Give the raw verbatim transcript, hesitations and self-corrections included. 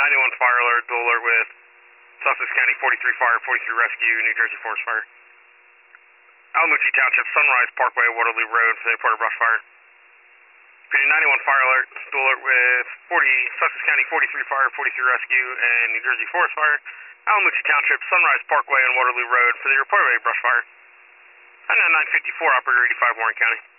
ninety-one fire alert, dual alert with Sussex County forty-three Fire, forty-three Rescue, New Jersey Forest Fire. Alamucci Township, Sunrise Parkway, Waterloo Road, for the report of brush fire. P D ninety-one fire alert, dual alert with forty Sussex County forty-three Fire, forty-three Rescue, and New Jersey Forest Fire. Alamucci Township, Sunrise Parkway, and Waterloo Road, for the report of a brush fire. And then nine fifty-four, Operator eighty-five, Warren County.